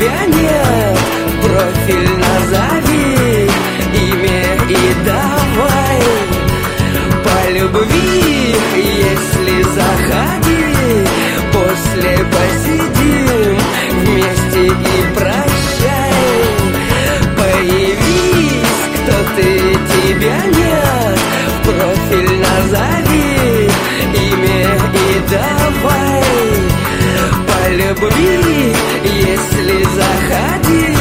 тебя нет, профиль назови, имя и давай. По любви, если заходи, после посидим вместе и прощай. Появись, кто ты, тебя нет, профиль назови, имя и давай. По любви, если заходи,